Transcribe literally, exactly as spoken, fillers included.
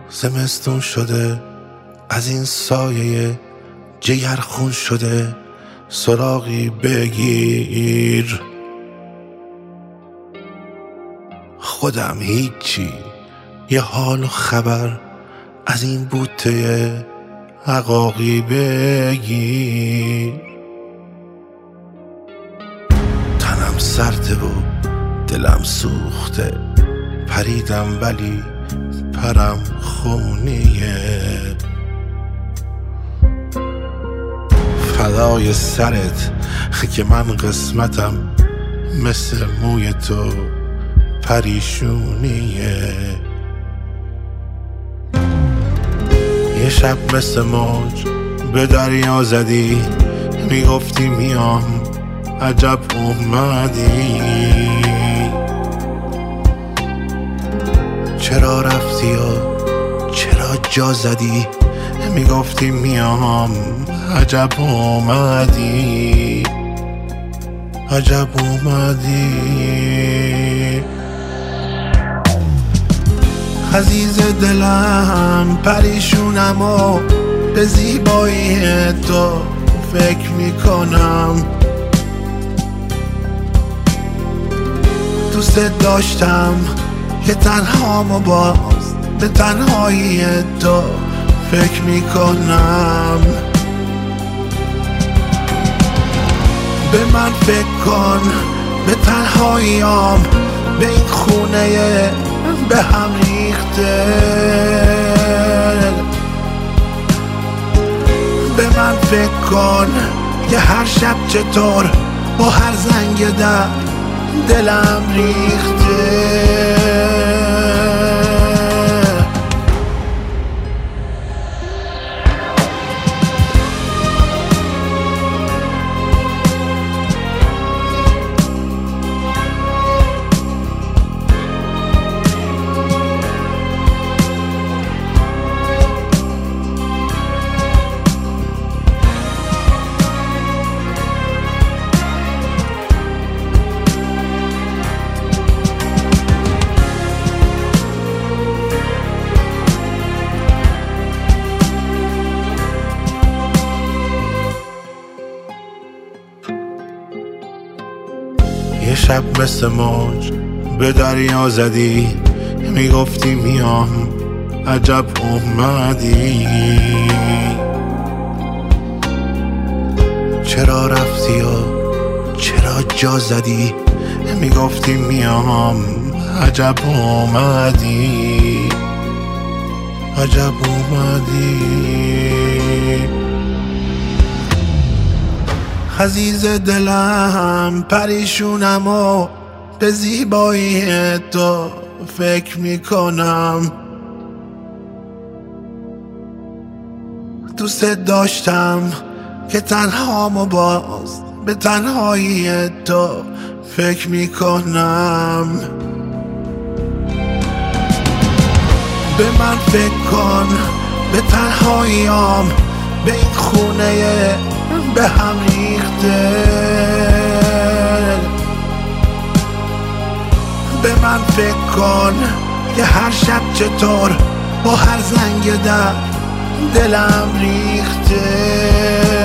زمستون شده از این سایه جگرخون شده، سراغی بگیر. خودم هیچی، یه حال و خبر از این بوته عقاقی بگیر. تنم سرده و دلم سوخته، پریدم ولی پرم خونیه. فدای سرت که من قسمتم مثل موی تو پریشونیه. یه شب مثل موج به دریا زدی، میگفتی میام عجب اومدی. چرا رفتی و چرا جا زدی، میگفتی میام عجب اومدی. عجب اومدی. عزیز دلم پریشونم و به زیبایی تو فکر میکنم. دوست داشتم که تنهام و باز به تنهایی تو فکر میکنم. به من فکر کن، به تنهاییام، به این خونه به هم ریخته. به من فکر کن که هر شب چطور با هر زنگ در دلم ریخته. یه شب مثل موج به دریا زدی، میگفتی میام عجب اومدی. چرا رفتی و چرا جا زدی، میگفتی میام عجب اومدی. عجب اومدی. عزیز دلم پریشونم و به زیبایی تو فکر میکنم. دوست داشتم که تنهام و باز به تنهایی تو فکر میکنم. به من فکر کن، به تنهاییام، به این خونه به هم ریخته. به من فکر کن که هر شب چطور با هر زنگ در دلم ریخته.